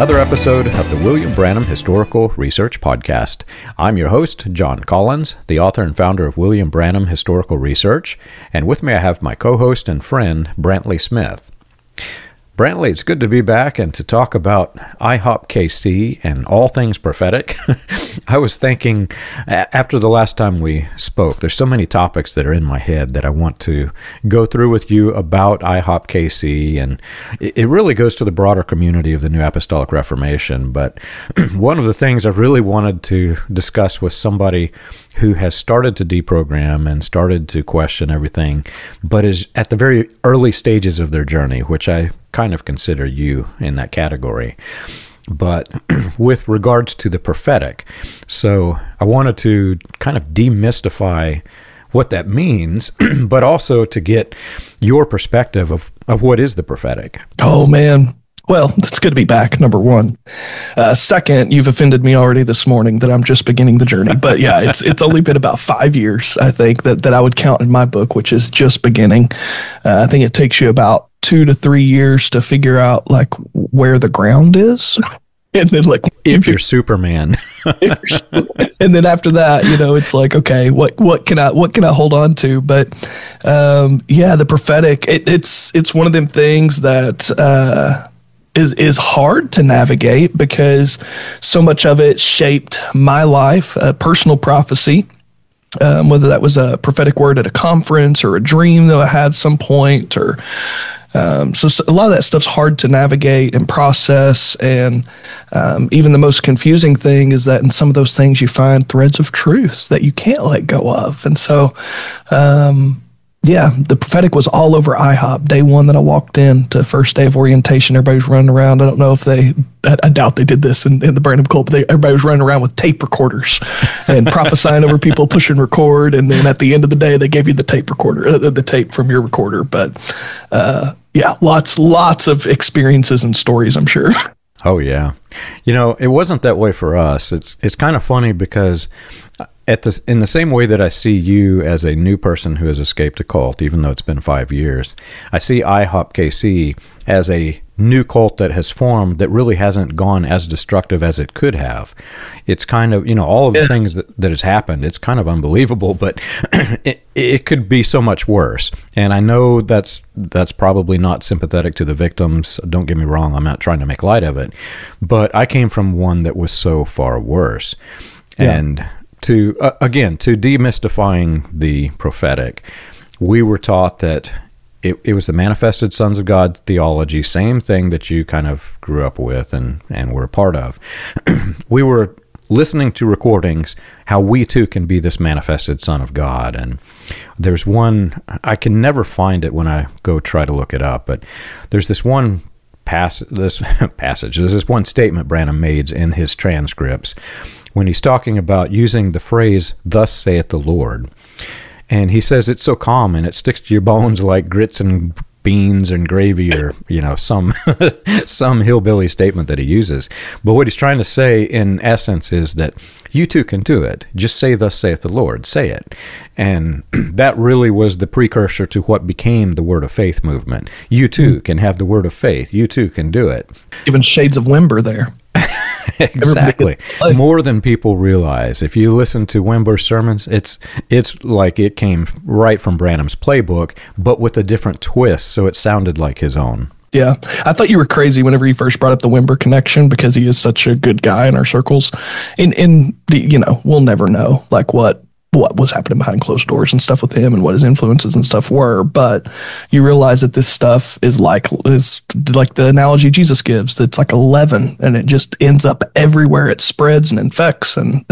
another episode of the William Branham Historical Research Podcast. I'm your host, John Collins, the author and founder of William Branham Historical Research, and with me I have my co-host and friend, Brantley Smith. Brantley, it's good to be back and to talk about IHOP KC and all things prophetic. I was thinking, after the last time we spoke, there's so many topics that are in my head that I want to go through with you about IHOP KC, and it really goes to the broader community of the New Apostolic Reformation. But one of the things I really wanted to discuss with somebody who has started to deprogram and started to question everything, but is at the very early stages of their journey, which I kind of consider you in that category. But with regards to the prophetic, so I wanted to kind of demystify what that means, but also to get your perspective of what is the prophetic. Oh, man. Well, it's good to be back, number one. Second, you've offended me already this morning that I'm just beginning the journey. But yeah, it's only been about 5 years, I think, that I would count in my book, which is just beginning. I think it takes you about 2 to 3 years to figure out like where the ground is. And then like if you're Superman. And then after that, you know, it's like, okay, what can I hold on to? But yeah, the prophetic, it's one of them things that is hard to navigate because so much of it shaped my life, personal prophecy, whether that was a prophetic word at a conference or a dream that I had at some point, or so a lot of that stuff's hard to navigate and process. And even the most confusing thing is that in some of those things you find threads of truth that you can't let go of. And so, yeah, the prophetic was all over IHOP. Day one that I walked in to first day of orientation, everybody was running around. I don't know if I doubt they did this in the Branham Cult, but everybody was running around with tape recorders and prophesying over people, pushing record. And then at the end of the day, they gave you the tape recorder, the tape from your recorder. But yeah, lots of experiences and stories, I'm sure. Oh, yeah. You know, it wasn't that way for us. It's kind of funny because in the same way that I see you as a new person who has escaped a cult, even though it's been 5 years, I see IHOP KC as a new cult that has formed that really hasn't gone as destructive as it could have. It's kind of, you know, all of the things that has happened, it's kind of unbelievable, but it could be so much worse. And I know that's probably not sympathetic to the victims. Don't get me wrong, I'm not trying to make light of it, but I came from one that was so far worse. Yeah. And to demystifying the prophetic, we were taught that it was the manifested sons of God theology, same thing that you kind of grew up with and were a part of. We were listening to recordings, how we too can be this manifested son of God. And there's one, I can never find it when I go try to look it up, but there's this one there's this one statement Branham made in his transcripts when he's talking about using the phrase, "Thus saith the Lord." And he says it's so common, it sticks to your bones like grits and beans and gravy, or, you know, some hillbilly statement that he uses. But what he's trying to say in essence is that you too can do it. Just say, "Thus saith the Lord." Say it. And that really was the precursor to what became the Word of Faith movement. You too can have the Word of Faith. You too can do it. Even shades of Wimber there. Exactly. More than people realize. If you listen to Wimber's sermons, it's like it came right from Branham's playbook, but with a different twist, so it sounded like his own. Yeah. I thought you were crazy whenever you first brought up the Wimber connection because he is such a good guy in our circles. And you know, we'll never know like what was happening behind closed doors and stuff with him and what his influences and stuff were. But you realize that this stuff is like the analogy Jesus gives. It's like a leaven and it just ends up everywhere. It spreads and infects and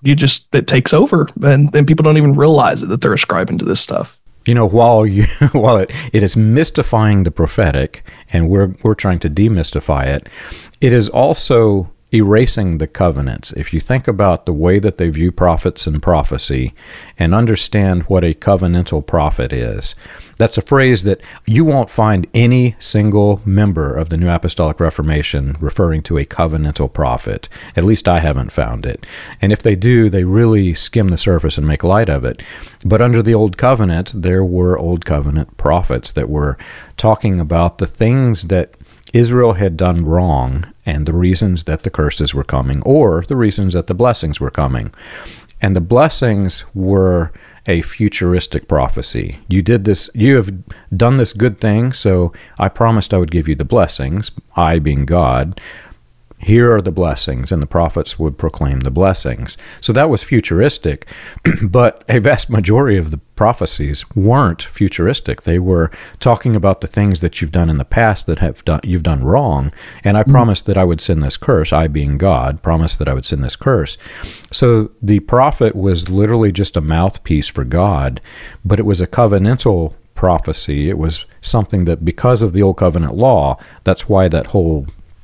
it takes over and people don't even realize it, that they're ascribing to this stuff. You know, while it is mystifying the prophetic and we're trying to demystify it, it is also erasing the covenants. If you think about the way that they view prophets and prophecy and understand what a covenantal prophet is, that's a phrase that you won't find any single member of the New Apostolic Reformation referring to a covenantal prophet. At least I haven't found it. And if they do, they really skim the surface and make light of it. But under the Old Covenant, there were Old Covenant prophets that were talking about the things that Israel had done wrong and the reasons that the curses were coming, or the reasons that the blessings were coming. And the blessings were a futuristic prophecy. You did this, you have done this good thing, so I promised I would give you the blessings, I being God. Here are the blessings, and the prophets would proclaim the blessings. So that was futuristic, but a vast majority of the prophecies weren't futuristic. They were talking about the things that you've done in the past that you've done wrong, and I promised that I would send this curse. I, being God, promised that I would send this curse. So the prophet was literally just a mouthpiece for God, but it was a covenantal prophecy. It was something that, because of the Old Covenant law, that's why that whole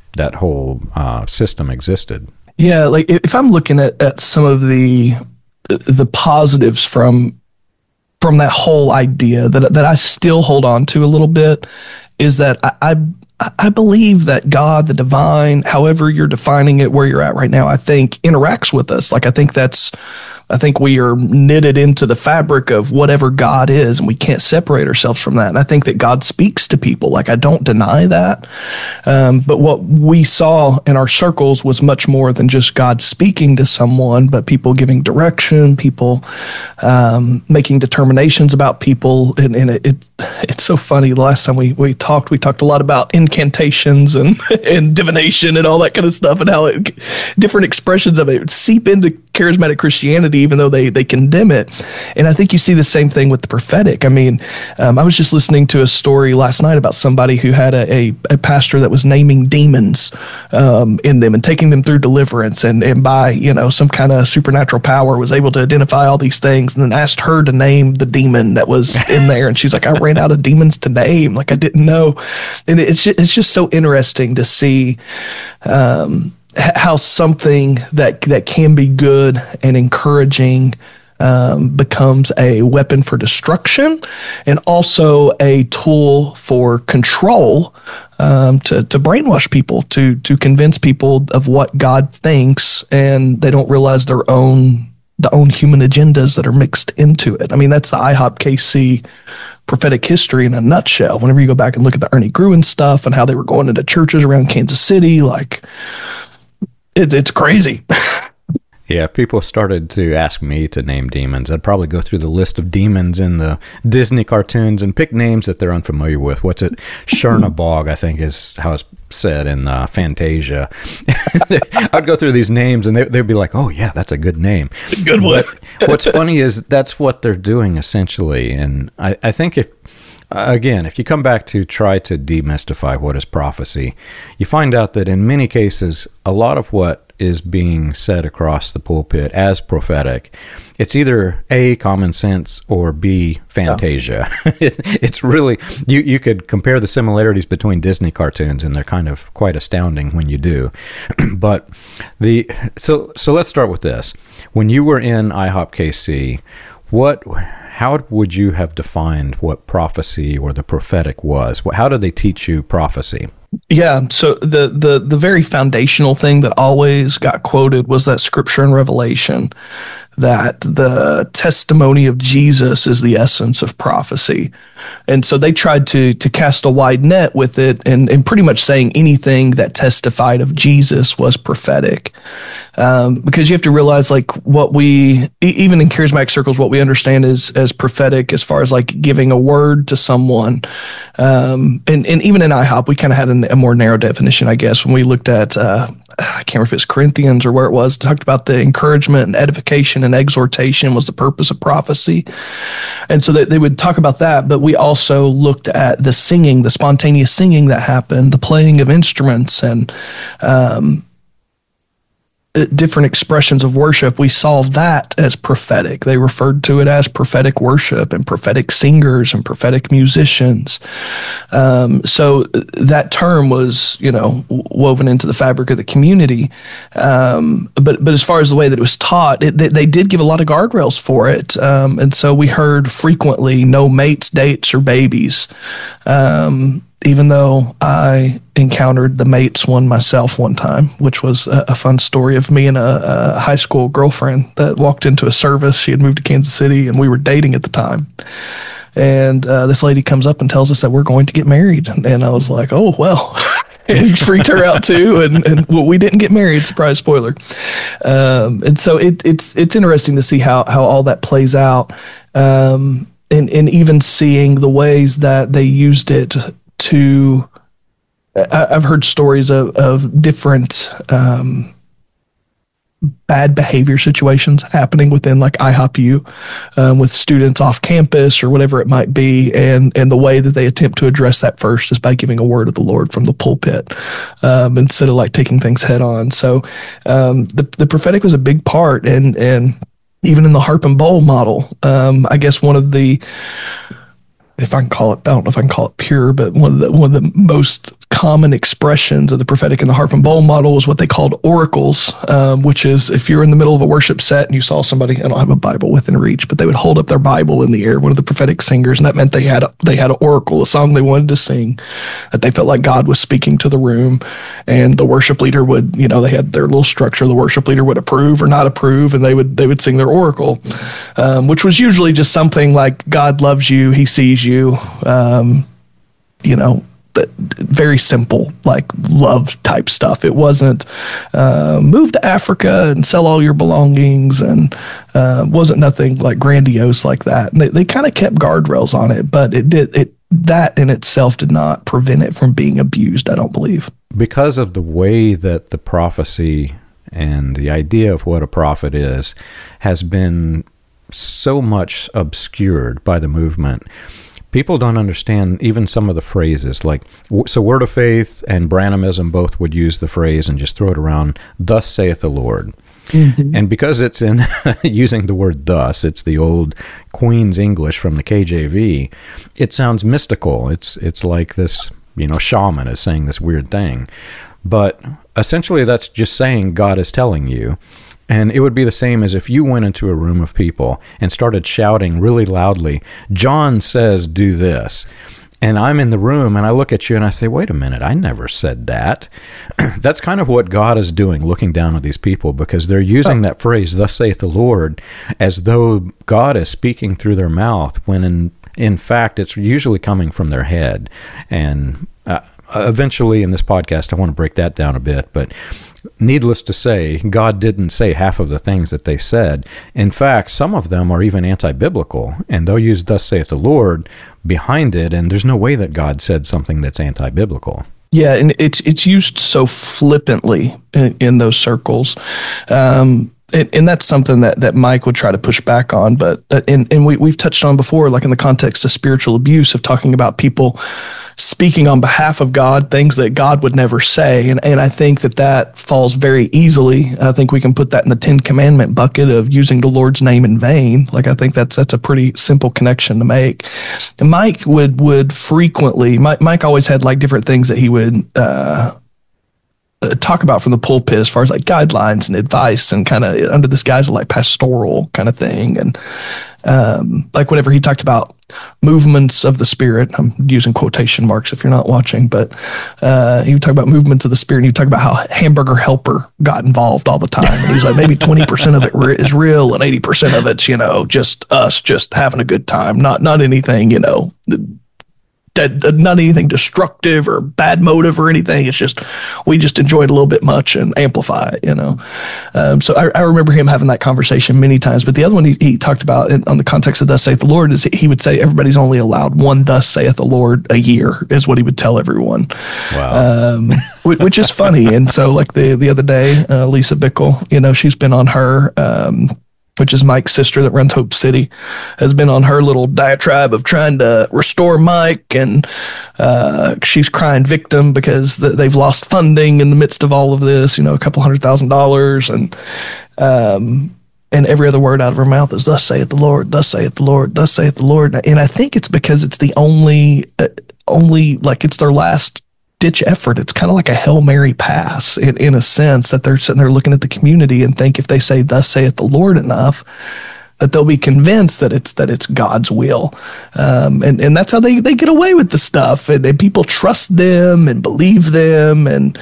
system existed. Yeah, like if I'm looking at some of the positives from that whole idea that I still hold on to a little bit, is that I believe that God, the divine, however you're defining it, where you're at right now, I think interacts with us. Like I think we are knitted into the fabric of whatever God is, and we can't separate ourselves from that. And I think that God speaks to people. Like, I don't deny that. But what we saw in our circles was much more than just God speaking to someone, but people giving direction, people making determinations about people. And it's so funny. The last time we talked a lot about incantations and, and divination and all that kind of stuff, and how different expressions of it seep into charismatic Christianity, even though they condemn it. And I think you see the same thing with the prophetic. I mean, I was just listening to a story last night about somebody who had a pastor that was naming demons in them and taking them through deliverance, and by, some kind of supernatural power was able to identify all these things, and then asked her to name the demon that was in there. And she's like, I ran out of demons to name. Like, I didn't know. And it's just so interesting to see how something that can be good and encouraging becomes a weapon for destruction, and also a tool for control, to brainwash people, to convince people of what God thinks, and they don't realize their own human agendas that are mixed into it. I mean, that's the IHOP KC prophetic history in a nutshell. Whenever you go back and look at the Ernie Gruen stuff and how they were going into churches around Kansas City, like, it's crazy. Yeah, people started to ask me to name demons. I'd probably go through the list of demons in the Disney cartoons and pick names that they're unfamiliar with. What's it? Chernabog, I think, is how it's said in Fantasia. I'd go through these names, and they'd be like, oh, yeah, that's a good name. Good one. But what's funny is that's what they're doing, essentially. And I think if you come back to try to demystify what is prophecy, you find out that in many cases, a lot of what is being said across the pulpit as prophetic, it's either A, common sense, or B, Fantasia. Yeah. It's really, you could compare the similarities between Disney cartoons, and they're kind of quite astounding when you do. But so let's start with this. When you were in IHOP KC, how would you have defined what prophecy or the prophetic was? How did they teach you prophecy? Yeah, so the very foundational thing that always got quoted was that scripture in Revelation, that the testimony of Jesus is the essence of prophecy. And so they tried to cast a wide net with it, and pretty much saying anything that testified of Jesus was prophetic. Because you have to realize, like, what we, even in charismatic circles, what we understand as prophetic, as far as like giving a word to someone. And even in IHOP, we kind of had a more narrow definition, I guess, when we looked at, I can't remember if it's Corinthians or where it was, talked about the encouragement and edification and exhortation was the purpose of prophecy. And so they would talk about that, but we also looked at the singing, the spontaneous singing that happened, the playing of instruments, and different expressions of worship. We saw that as prophetic. They referred to it as prophetic worship and prophetic singers and prophetic musicians. So that term was, woven into the fabric of the community. But as far as the way that it was taught, they did give a lot of guardrails for it. And so we heard frequently no mates, dates, or babies. Even though I encountered the mates one myself one time, which was a fun story of me and a high school girlfriend that walked into a service. She had moved to Kansas City, and we were dating at the time. And this lady comes up and tells us that we're going to get married. And I was like, oh, well, And he freaked her out too. And well, we didn't get married. Surprise, spoiler. And so it's interesting to see how all that plays out. And even seeing the ways that they used it to, I've heard stories of different bad behavior situations happening within like IHOP with students off campus or whatever it might be. And the way that they attempt to address that first is by giving a word of the Lord from the pulpit instead of like taking things head on. So the prophetic was a big part. And even in the harp and bowl model, I guess one of the, if I can call it, I don't know if I can call it pure, but one of the most common expressions of the prophetic in the harp and bowl model was what they called oracles, which is if you're in the middle of a worship set and you saw somebody, I don't have a Bible within reach, but they would hold up their Bible in the air, one of the prophetic singers, and that meant they had an oracle, a song they wanted to sing that they felt like God was speaking to the room, and the worship leader would, they had their little structure, the worship leader would approve or not approve, and they would sing their oracle, which was usually just something like God loves you, he sees you, very simple, like love type stuff. It wasn't move to Africa and sell all your belongings, and wasn't nothing like grandiose like that. And they kind of kept guardrails on it, but that in itself did not prevent it from being abused, I don't believe. Because of the way that the prophecy and the idea of what a prophet is has been so much obscured by the movement, people don't understand even some of the phrases. Like, so Word of Faith and Branhamism both would use the phrase and just throw it around, thus saith the Lord. Mm-hmm. And because it's in using the word thus, it's the old Queen's English from the KJV, it sounds mystical. It's like this, shaman is saying this weird thing. But essentially that's just saying God is telling you. And it would be the same as if you went into a room of people and started shouting really loudly, John says do this. And I'm in the room and I look at you and I say, wait a minute, I never said that. That's kind of what God is doing, looking down at these people, because they're using that phrase, thus saith the Lord, as though God is speaking through their mouth, when in fact it's usually coming from their head. And eventually in this podcast, I want to break that down a bit, but needless to say, God didn't say half of the things that they said. In fact, some of them are even anti-biblical, and they'll use thus saith the Lord behind it, and there's no way that God said something that's anti-biblical. Yeah, and it's used so flippantly in those circles. And that's something that Mike would try to push back on, but we've touched on before, like in the context of spiritual abuse, of talking about people speaking on behalf of God, things that God would never say. And I think that falls very easily. I think we can put that in the 10 Commandment bucket of using the Lord's name in vain. Like, I think that's a pretty simple connection to make. And Mike would frequently, Mike always had like different things that he would, talk about from the pulpit as far as like guidelines and advice, and kind of under this guise of like pastoral kind of thing. And like whenever he talked about movements of the Spirit, I'm using quotation marks if you're not watching, but he would talk about movements of the Spirit, and he would talk about how Hamburger Helper got involved all the time. And he's like, maybe 20% of it is real and 80% of it's, just us just having a good time, not anything, not anything destructive or bad motive or anything. It's just, we just enjoy it a little bit much and amplify it, So I remember him having that conversation many times. But the other one he talked about on the context of thus saith the Lord is he would say everybody's only allowed one thus saith the Lord a year, is what he would tell everyone. Wow. Which is funny. And so like the other day, Lisa Bickle, she's been on her, which is Mike's sister that runs Hope City, has been on her little diatribe of trying to restore Mike, and she's crying victim because they've lost funding in the midst of all of this, a couple $100,000, and every other word out of her mouth is thus saith the Lord, thus saith the Lord, thus saith the Lord. And I think it's because it's the only like it's their last ditch effort. It's kind of like a Hail Mary pass in a sense, that they're sitting there looking at the community and think if they say thus saith the Lord enough, that they'll be convinced that it's God's will. And that's how they get away with the stuff, and people trust them and believe them. And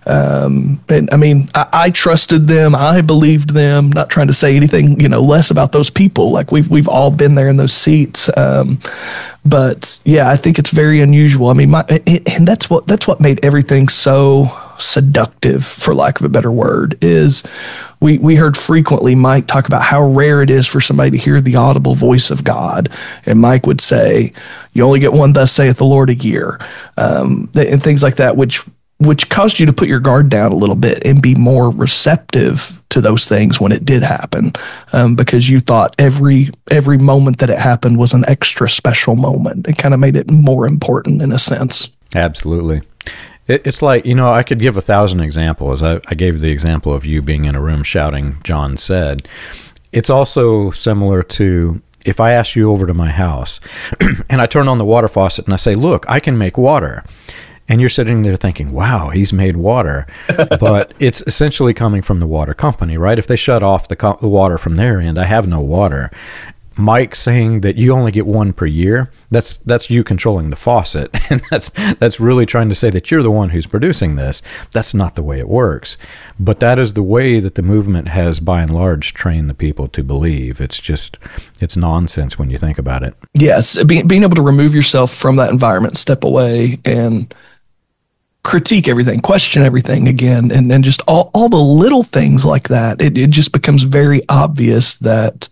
And I mean, I trusted them. I believed them. Not trying to say anything, less about those people. Like we've all been there in those seats. But yeah, I think it's very unusual. I mean, and that's what made everything so seductive, for lack of a better word, is we heard frequently Mike talk about how rare it is for somebody to hear the audible voice of God. And Mike would say, you only get one thus saith the Lord a year, and things like that, which caused you to put your guard down a little bit and be more receptive to those things when it did happen, because you thought every moment that it happened was an extra special moment. It kind of made it more important in a sense. Absolutely. It's like, I could give 1,000 examples. I gave the example of you being in a room shouting, John said. It's also similar to if I ask you over to my house and I turn on the water faucet and I say, look, I can make water. And you're sitting there thinking, wow, he's made water. But it's essentially coming from the water company, right? If they shut off the water from their end, I have no water. Mike saying that you only get one per year, that's you controlling the faucet. And that's really trying to say that you're the one who's producing this. That's not the way it works. But that is the way that the movement has, by and large, trained the people to believe. It's nonsense when you think about it. Yes, being able to remove yourself from that environment, step away and critique everything, question everything again, and just all the little things like that. It just becomes very obvious that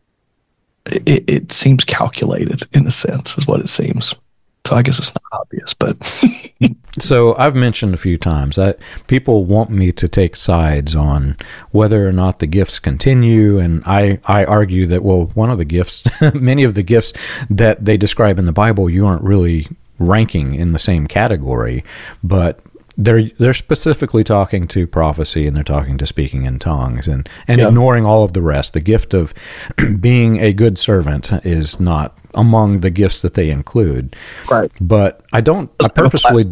it seems calculated, in a sense, is what it seems. So I guess it's not obvious, but So I've mentioned a few times that people want me to take sides on whether or not the gifts continue, and I argue that, well, one of the gifts, many of the gifts that they describe in the Bible, you aren't really ranking in the same category, but they're specifically talking to prophecy, and they're talking to speaking in tongues, and ignoring all of the rest. The gift of being a good servant is not among the gifts that they include. Right. But I purposefully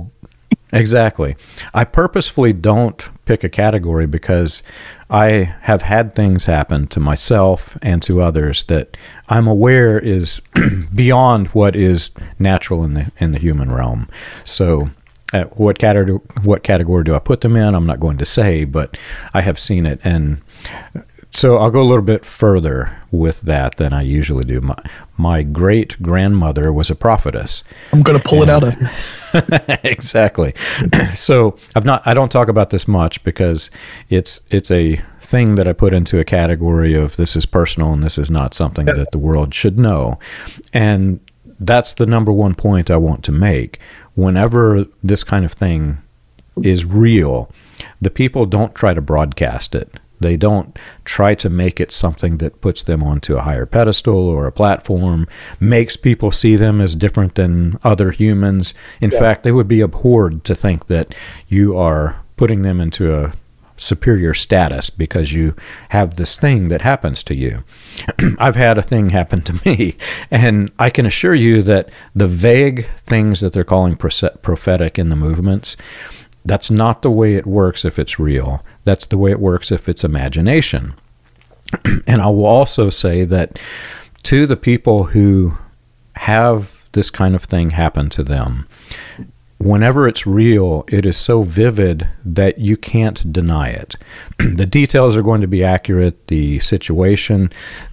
don't pick a category, because I have had things happen to myself and to others that I'm aware is beyond what is natural in the human realm. So what category do I put them in? I'm not going to say, but I have seen it. And so I'll go a little bit further with that than I usually do. My great-grandmother was a prophetess. I'm going to pull it out of you. Exactly. So I don't talk about this much, because it's a thing that I put into a category of this is personal and this is not something that the world should know. And that's the number one point I want to make. Whenever this kind of thing is real, the people don't try to broadcast it. They don't try to make it something that puts them onto a higher pedestal or a platform, makes people see them as different than other humans. In fact, they would be abhorred to think that you are putting them into a superior status because you have this thing that happens to you. I've had a thing happen to me, and I can assure you that the vague things that they're calling prophetic in the movements, that's not the way it works if it's real. That's the way it works if it's imagination. And I will also say that to the people who have this kind of thing happen to them, whenever it's real, it is so vivid that you can't deny it. The details are going to be accurate, the situation,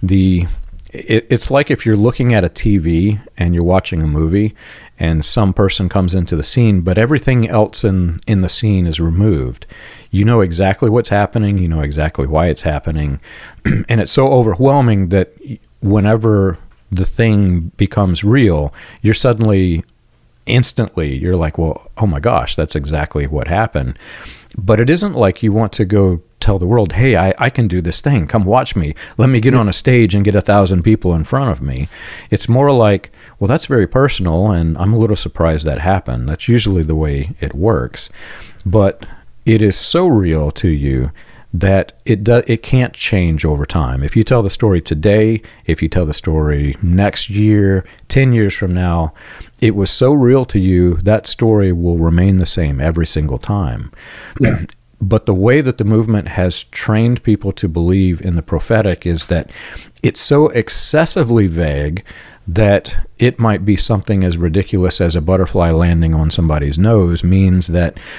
it's like if you're looking at a TV and you're watching a movie and some person comes into the scene, but everything else in the scene is removed. You know exactly what's happening, you know exactly why it's happening, and it's so overwhelming that whenever the thing becomes real, you're suddenly, instantly, you're like, well, oh my gosh, that's exactly what happened. But it isn't like you want to go tell the world, hey, I can do this thing. Come watch me. Let me get on a stage and get 1,000 people in front of me. It's more like, well, that's very personal, and I'm a little surprised that happened. That's usually the way it works. But it is so real to you that it can't change over time. If you tell the story today, if you tell the story next year, 10 years from now, it was so real to you, that story will remain the same every single time. Yeah. But the way that the movement has trained people to believe in the prophetic is that it's so excessively vague that it might be something as ridiculous as a butterfly landing on somebody's nose means that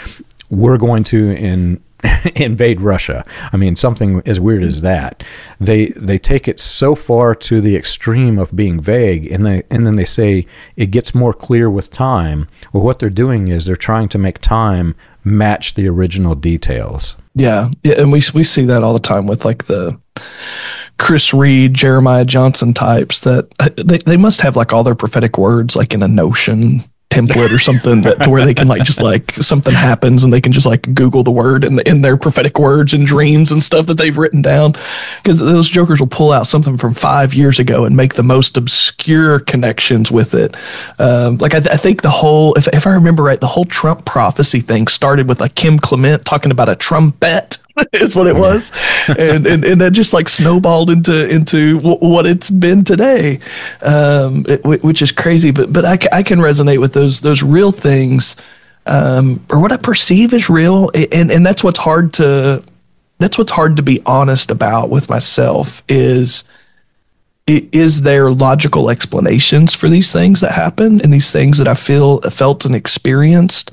we're going to invade Russia. I mean, something as weird as that. They take it so far to the extreme of being vague, and then they say it gets more clear with time. Well, what they're doing is they're trying to make time match the original details. Yeah, and we see that all the time with like the Chris Reed, Jeremiah Johnson types that they must have like all their prophetic words like in a Notion template or something that to where they can like just like something happens and they can just like Google the word in their prophetic words and dreams and stuff that they've written down, because those jokers will pull out something from 5 years ago and make the most obscure connections with it. Like I think the whole, if I remember right, the whole Trump prophecy thing started with like Kim Clement talking about a trumpet. Is what it was, and that just like snowballed into what it's been today, which is crazy. But I can resonate with those real things, or what I perceive as real, and that's what's hard to be honest about with myself is there logical explanations for these things that happen and these things that I felt and experienced.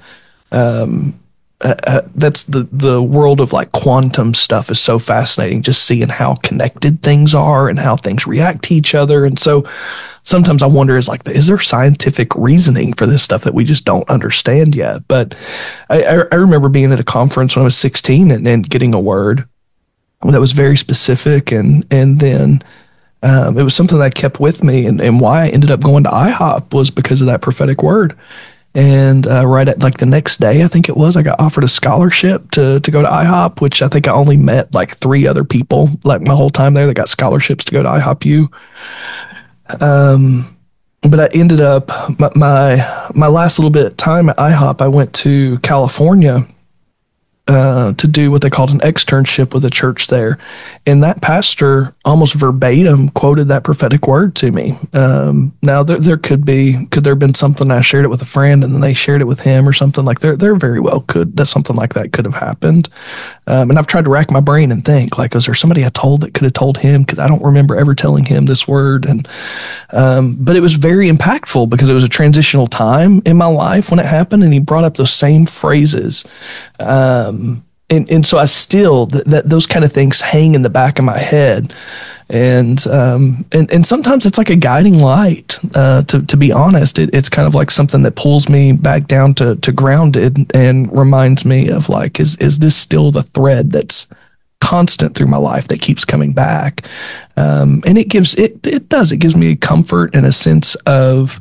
That's the world of like quantum stuff is so fascinating, just seeing how connected things are and how things react to each other. And so sometimes I wonder is there scientific reasoning for this stuff that we just don't understand yet? But I remember being at a conference when I was 16 and getting a word that was very specific. And then it was something that I kept with me, and why I ended up going to IHOP was because of that prophetic word. And right at like the next day, I think it was, I got offered a scholarship to go to IHOP, which I think I only met like 3 other people like my whole time there that got scholarships to go to IHOP U. But I ended up my last little bit of time at IHOP, I went to California to do what they called an externship with a church there. And that pastor almost verbatim quoted that prophetic word to me. Now there could there have been something I shared it with a friend and then they shared it with him or something like there very well that something like that could have happened. And I've tried to rack my brain and think like, is there somebody I told that could have told him? Because I don't remember ever telling him this word. And, but it was very impactful because it was a transitional time in my life when it happened. And he brought up those same phrases. And so I still, those kind of things hang in the back of my head. And sometimes it's like a guiding light, to be honest. It's kind of like something that pulls me back down to grounded and reminds me of like, is this still the thread that's constant through my life that keeps coming back? And it gives me comfort and a sense of,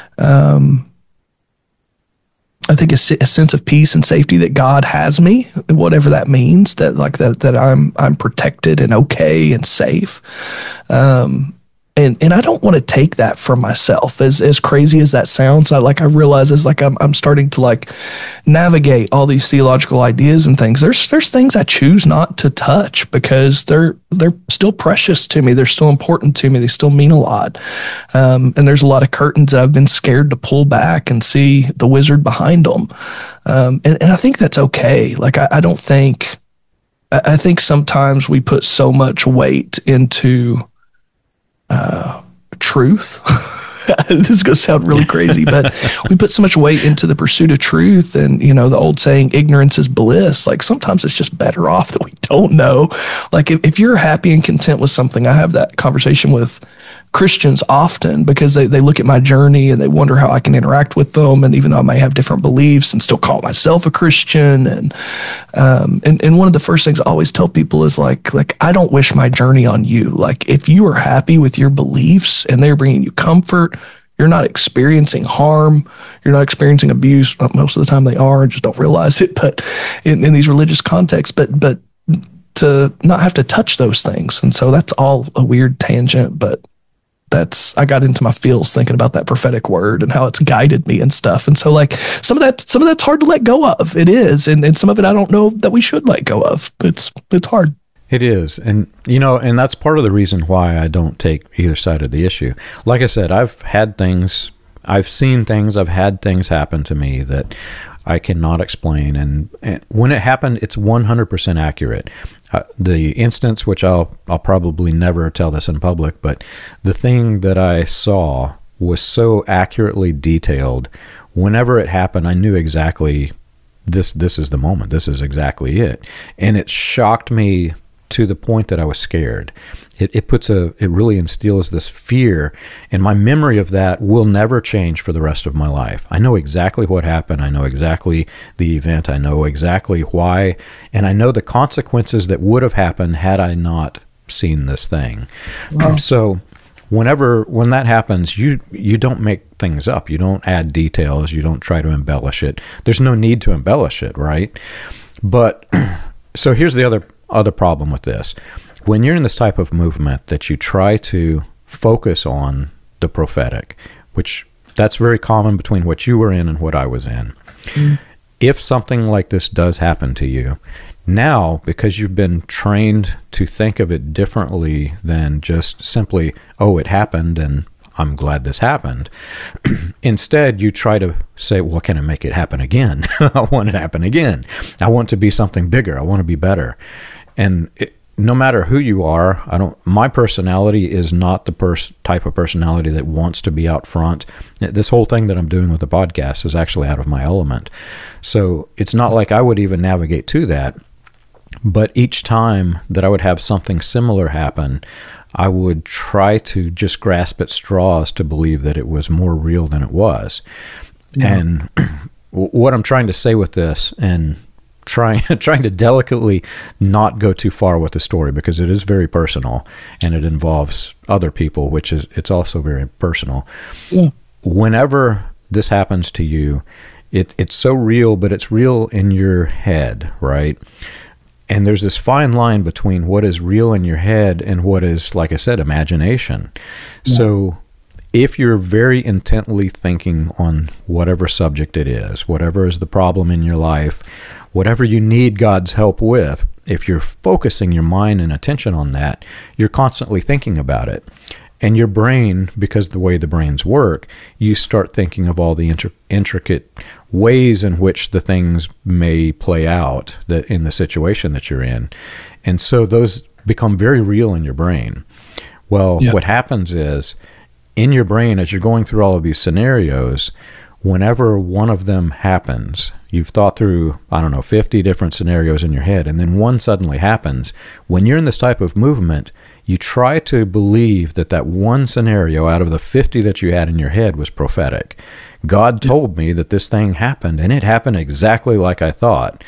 I think a sense of peace and safety that God has me, whatever that means, that I'm protected and okay and safe. And I don't want to take that from myself, as crazy as that sounds. I realize as like I'm starting to like navigate all these theological ideas and things. There's things I choose not to touch because they're still precious to me. They're still important to me. They still mean a lot. And there's a lot of curtains that I've been scared to pull back and see the wizard behind them. And I think that's okay. Like I think sometimes we put so much weight into truth. This is going to sound really crazy, but we put so much weight into the pursuit of truth, and the old saying, ignorance is bliss. Like sometimes it's just better off that we don't know. Like if you're happy and content with something, I have that conversation with Christians often because they look at my journey and they wonder how I can interact with them. And even though I may have different beliefs and still call myself a Christian. And one of the first things I always tell people is like, I don't wish my journey on you. Like if you are happy with your beliefs and they're bringing you comfort, you're not experiencing harm, you're not experiencing abuse. Most of the time they are, just don't realize it. But in these religious contexts, but to not have to touch those things. And so that's all a weird tangent, but I got into my feels thinking about that prophetic word and how it's guided me and stuff. And so like some of that's hard to let go of. It is. And some of it I don't know that we should let go of. It's hard. It is. And and that's part of the reason why I don't take either side of the issue. Like I said, I've seen things, I've had things happen to me that I cannot explain. And when it happened, it's 100% accurate. The instance, which I'll probably never tell this in public, but the thing that I saw was so accurately detailed. Whenever it happened, I knew exactly this is the moment. This is exactly it. And it shocked me to the point that I was scared. It really instills this fear, and my memory of that will never change for the rest of my life. I know exactly what happened. I know exactly the event. I know exactly why, and I know the consequences that would have happened had I not seen this thing. Wow. So when that happens, you don't make things up. You don't add details. You don't try to embellish it. There's no need to embellish it, right? But so here's the other problem with this. When you're in this type of movement that you try to focus on the prophetic, which that's very common between what you were in and what I was in. Mm. If something like this does happen to you, now, because you've been trained to think of it differently than just simply, oh, it happened and I'm glad this happened. Instead, you try to say, well, can I make it happen again? I want it to happen again. I want to be something bigger. I want to be better. And no matter who you are, my personality is not the type of personality that wants to be out front. This whole thing that I'm doing with the podcast is actually out of my element. So it's not like I would even navigate to that. But each time that I would have something similar happen, I would try to just grasp at straws to believe that it was more real than it was. Yeah. And what I'm trying to say with this, and trying to delicately not go too far with the story, because it is very personal and it involves other people, it's also very personal. Yeah. Whenever this happens to you, it's so real, but it's real in your head, right? And there's this fine line between what is real in your head and what is, like I said, imagination. Yeah. So if you're very intently thinking on whatever subject it is, whatever is the problem in your life, whatever you need God's help with, if you're focusing your mind and attention on that, you're constantly thinking about it. And your brain, because the way the brains work, you start thinking of all the intricate ways in which the things may play out that in the situation that you're in. And so those become very real in your brain. Well, yeah. What happens is, in your brain, as you're going through all of these scenarios, whenever one of them happens, you've thought through, 50 different scenarios in your head, and then one suddenly happens. When you're in this type of movement, you try to believe that one scenario out of the 50 that you had in your head was prophetic. God told me that this thing happened, and it happened exactly like I thought.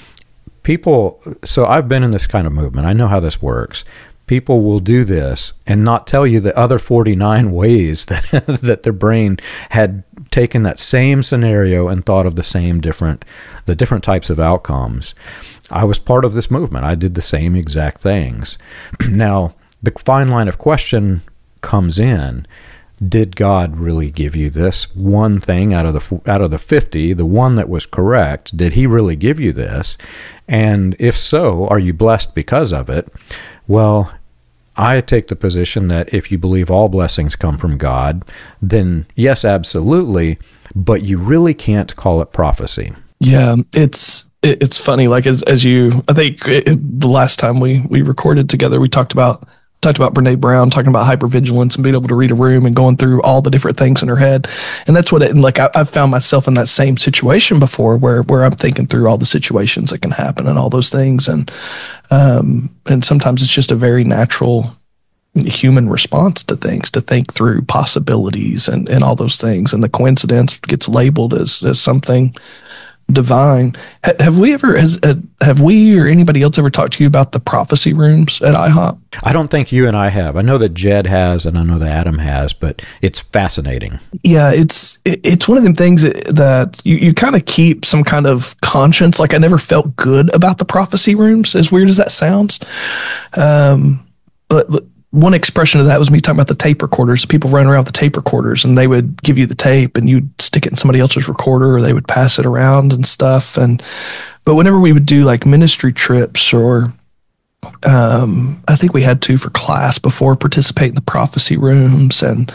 So I've been in this kind of movement. I know how this works. People will do this and not tell you the other 49 ways that their brain had taken that same scenario and thought of the different types of outcomes. I was part of this movement. I did the same exact things. Now, the fine line of question comes in. Did God really give you this one thing out of the 50, the one that was correct? Did he really give you this? And if so, are you blessed because of it? Well, I take the position that if you believe all blessings come from God, then yes, absolutely, but you really can't call it prophecy. Yeah, it's funny. Like as you, I think the last time we recorded together, we talked about Brene Brown talking about hypervigilance and being able to read a room and going through all the different things in her head. And that's what I've found myself in that same situation before where I'm thinking through all the situations that can happen and all those things. And sometimes it's just a very natural human response to things, to think through possibilities and all those things. And the coincidence gets labeled as something divine. Have we or anybody else ever talked to you about the prophecy rooms at IHOP? I don't think you and I have. I know that Jed has, and I know that Adam has, but it's fascinating. Yeah, it's one of them things that you kind of keep some kind of conscience. Like I never felt good about the prophecy rooms, as weird as that sounds. But one expression of that was me talking about the tape recorders. People running around with the tape recorders, and they would give you the tape and you'd stick it in somebody else's recorder, or they would pass it around and stuff. But whenever we would do like ministry trips, or I think we had to for class before, participate in the prophecy rooms, and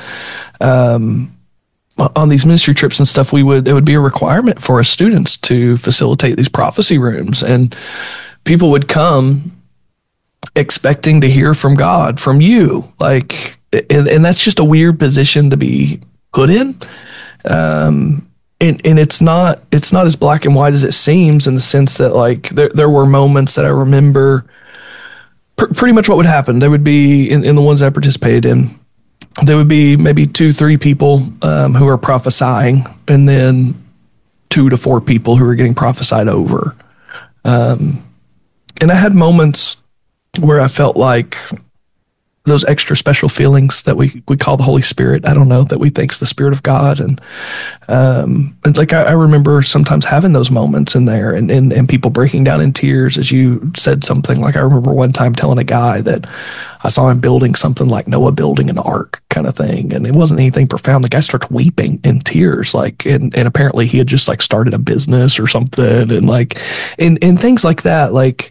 on these ministry trips and stuff, it would be a requirement for us students to facilitate these prophecy rooms, and people would come expecting to hear from God, from you, and that's just a weird position to be put in. and it's not as black and white as it seems, in the sense that like there were moments that I remember pretty much what would happen. There would be in the ones I participated in, there would be maybe 2-3 people who are prophesying, and then 2 to 4 people who are getting prophesied over. And I had moments where I felt like those extra special feelings that we call the Holy Spirit, I don't know, that we think's the Spirit of God. And like, I remember sometimes having those moments in there, and people breaking down in tears as you said something. Like, I remember one time telling a guy that I saw him building something like Noah building an ark kind of thing. And it wasn't anything profound. The guy starts weeping in tears, like, and apparently he had just like started a business or something. And like, and things like that, like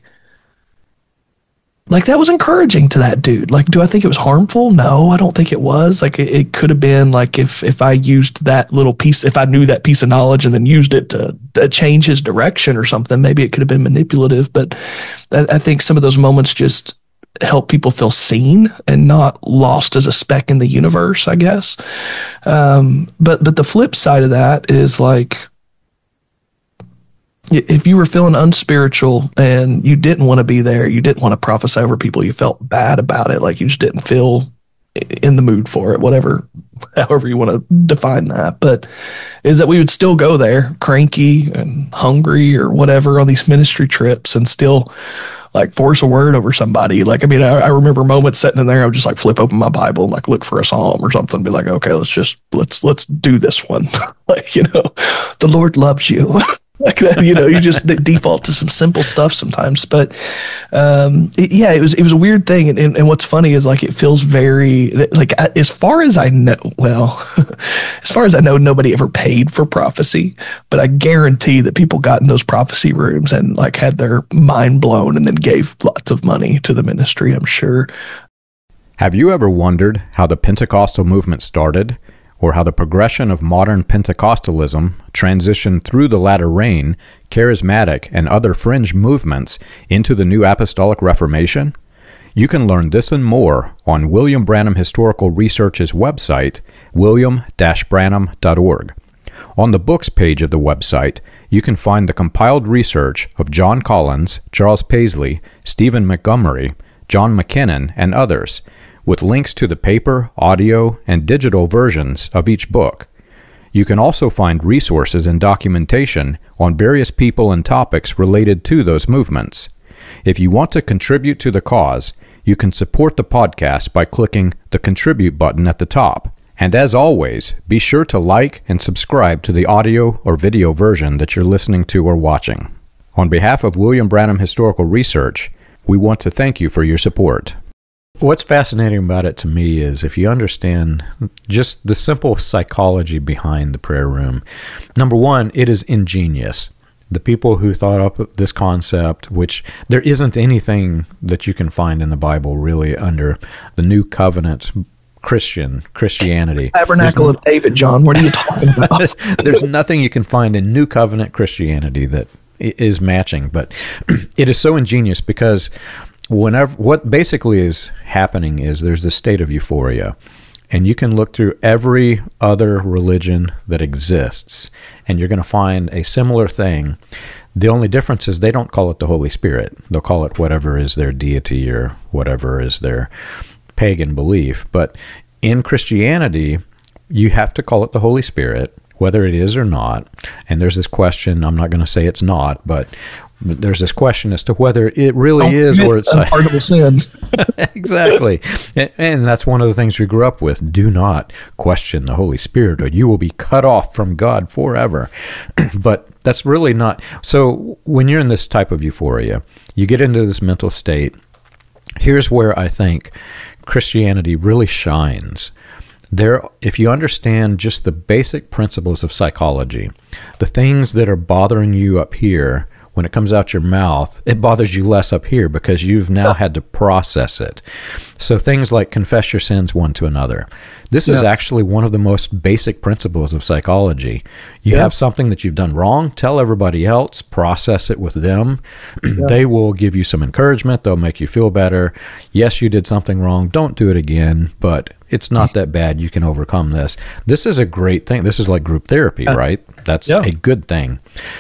that was encouraging to that dude. Like, do I think it was harmful? No, I don't think it was. Like, it could have been like, if I used that little piece, if I knew that piece of knowledge and then used it to change his direction or something, maybe it could have been manipulative. But I think some of those moments just help people feel seen and not lost as a speck in the universe, I guess. But the flip side of that is like, if you were feeling unspiritual and you didn't want to be there, you didn't want to prophesy over people, you felt bad about it, like you just didn't feel in the mood for it, however you want to define that, but is that we would still go there cranky and hungry or whatever on these ministry trips and still like force a word over somebody. Like, I mean, I remember moments sitting in there, I would just like flip open my Bible and like look for a psalm or something, be like, okay, let's do this one. Like, you know, the Lord loves you. Like that, you know, you just default to some simple stuff sometimes. But it was a weird thing. And what's funny is like, it feels very like, as far as I know, nobody ever paid for prophecy, but I guarantee that people got in those prophecy rooms and like had their mind blown and then gave lots of money to the ministry, I'm sure. Have you ever wondered how the Pentecostal movement started, or how the progression of modern Pentecostalism transitioned through the latter rain, charismatic, and other fringe movements into the New Apostolic Reformation? You can learn this and more on William Branham Historical Research's website, william-branham.org. On the books page of the website, you can find the compiled research of John Collins, Charles Paisley, Stephen Montgomery, John McKinnon, and others, with links to the paper, audio, and digital versions of each book. You can also find resources and documentation on various people and topics related to those movements. If you want to contribute to the cause, you can support the podcast by clicking the Contribute button at the top. And as always, be sure to like and subscribe to the audio or video version that you're listening to or watching. On behalf of William Branham Historical Research, we want to thank you for your support. What's fascinating about it to me is if you understand just the simple psychology behind the prayer room. Number one, it is ingenious. The people who thought up this concept, which there isn't anything that you can find in the Bible really under the New Covenant Christianity. Tabernacle of David, John, what are you talking about? There's nothing you can find in New Covenant Christianity that is matching, but it is so ingenious because what basically is happening is there's this state of euphoria, and you can look through every other religion that exists, and you're going to find a similar thing. The only difference is they don't call it the Holy Spirit. They'll call it whatever is their deity or whatever is their pagan belief. But in Christianity, you have to call it the Holy Spirit, whether it is or not. And there's this question, I'm not going to say it's not, but there's this question as to whether it really is or it's unpardonable sins. Exactly. And that's one of the things we grew up with. Do not question the Holy Spirit or you will be cut off from God forever. But that's really not. So when you're in this type of euphoria, you get into this mental state. Here's where I think Christianity really shines. If you understand just the basic principles of psychology, the things that are bothering you up here when it comes out your mouth, it bothers you less up here because you've now had to process it. So things like confess your sins one to another. This is actually one of the most basic principles of psychology. You have something that you've done wrong, tell everybody else, process it with them. They will give you some encouragement. They'll make you feel better. Yes, you did something wrong. Don't do it again, but it's not that bad. You can overcome this. This is a great thing. This is like group therapy, right? That's a good thing.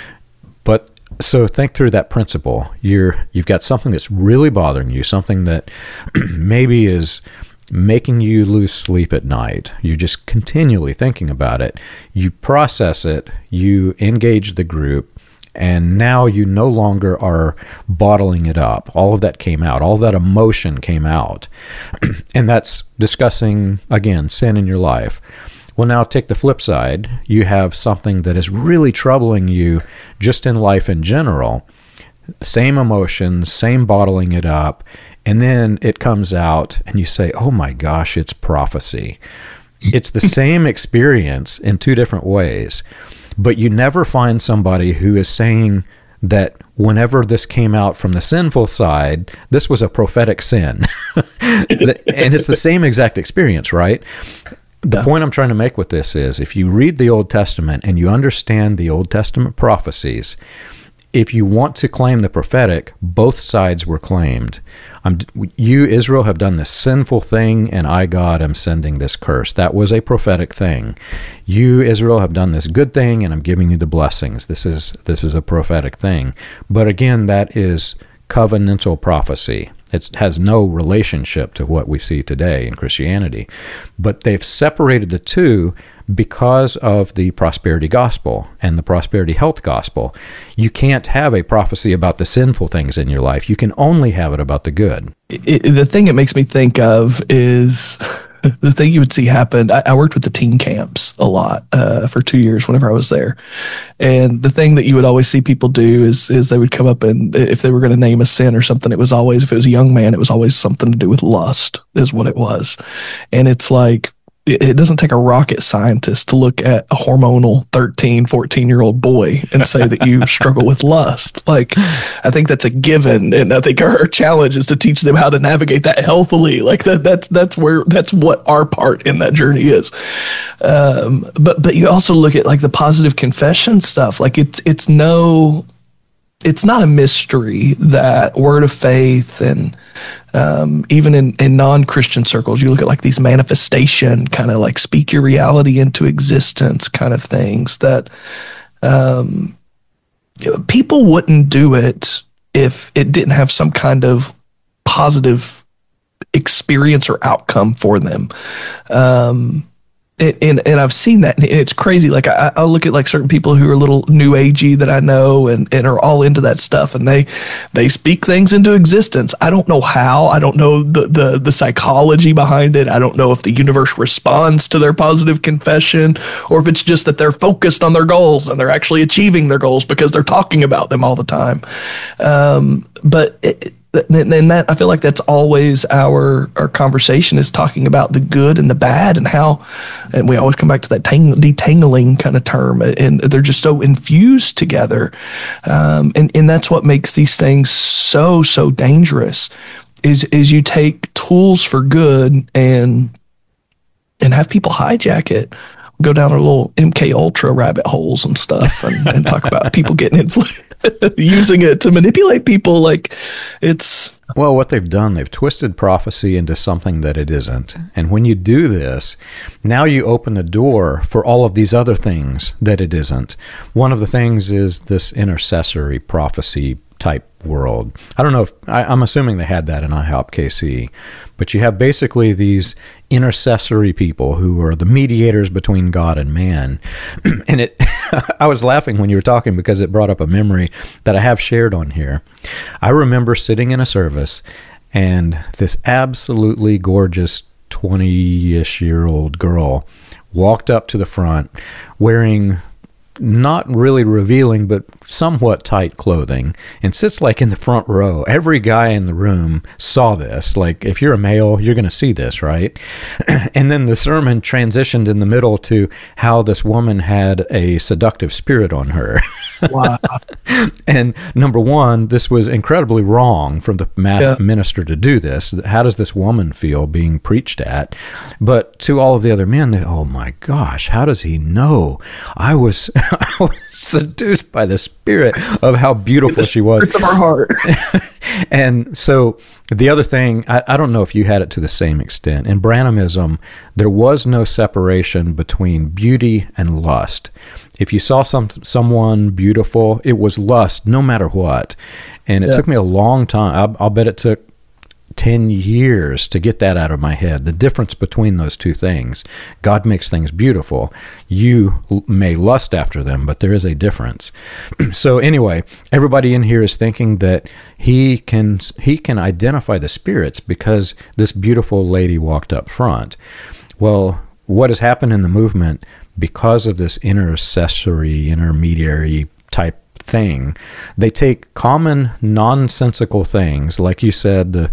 But so think through that principle. You've got something that's really bothering you, something that maybe is making you lose sleep at night. You're just continually thinking about it. You process it, you engage the group, and now you no longer are bottling it up. All of that came out. All of that emotion came out. And that's discussing, again, sin in your life. Well, now take the flip side. You have something that is really troubling you just in life in general. Same emotions, same bottling it up. And then it comes out and you say, oh my gosh, it's prophecy. It's the same experience in two different ways. But you never find somebody who is saying that whenever this came out from the sinful side, this was a prophetic sin. And it's the same exact experience, right? The point I'm trying to make with this is if you read the Old Testament and you understand the Old Testament prophecies, if you want to claim the prophetic, both sides were claimed. You, Israel, have done this sinful thing, and I, God, am sending this curse. That was a prophetic thing. You, Israel, have done this good thing, and I'm giving you the blessings. This is a prophetic thing. But again, that is covenantal prophecy. It has no relationship to what we see today in Christianity. But they've separated the two because of the prosperity gospel and the prosperity health gospel. You can't have a prophecy about the sinful things in your life. You can only have it about the good. The thing it makes me think of is the thing you would see happen. I worked with the teen camps a lot for 2 years whenever I was there. And the thing that you would always see people do is they would come up and if they were going to name a sin or something, it was always, if it was a young man, it was always something to do with lust is what it was. And it's like, it doesn't take a rocket scientist to look at a hormonal 13, 14-year-old boy and say that you struggle with lust. Like, I think that's a given. And I think our challenge is to teach them how to navigate that healthily. Like that's what our part in that journey is. But you also look at like the positive confession stuff. Like it's not a mystery that word of faith and even in non-Christian circles, you look at like these manifestation kind of like speak your reality into existence kind of things that people wouldn't do it if it didn't have some kind of positive experience or outcome for them. And I've seen that, and it's crazy. Like I'll look at like certain people who are a little new agey that I know and are all into that stuff, and they speak things into existence. I don't know how. I don't know the psychology behind it. I don't know if the universe responds to their positive confession, or if it's just that they're focused on their goals and they're actually achieving their goals because they're talking about them all the time. And that I feel like that's always our conversation is talking about the good and the bad and how, and we always come back to that detangling kind of term, and they're just so infused together, and that's what makes these things so dangerous. Is you take tools for good and have people hijack it. Go down a little MK Ultra rabbit holes and stuff, and talk about people getting influenced. Using it to manipulate people. Like it's what they've done, they've twisted prophecy into something that it isn't. And when you do this, now you open the door for all of these other things that it isn't. One of the things is this intercessory prophecy type world. I don't know if I'm assuming they had that in IHOP KC, but you have basically these intercessory people who are the mediators between God and man. And I was laughing when you were talking because it brought up a memory that I have shared on here. I remember sitting in a service and this absolutely gorgeous 20-ish year old girl walked up to the front wearing not really revealing, but somewhat tight clothing, and sits like in the front row. Every guy in the room saw this. Like, if you're a male, you're going to see this, right? And then the sermon transitioned in the middle to how this woman had a seductive spirit on her. Wow. And number one, this was incredibly wrong for the minister to do this. How does this woman feel being preached at? But to all of the other men, oh my gosh, how does he know? I was seduced by the spirit of how beautiful she was. It's of our heart. And so the other thing, I don't know if you had it to the same extent. In Branhamism, there was no separation between beauty and lust. If you saw someone beautiful, it was lust no matter what. And it took me a long time. I'll bet it took 10 years to get that out of my head. The difference between those two things. God makes things beautiful. You may lust after them, but there is a difference. So anyway, everybody in here is thinking that he can identify the spirits because this beautiful lady walked up front. Well, what has happened in the movement because of this intermediary type thing, they take common nonsensical things, like you said,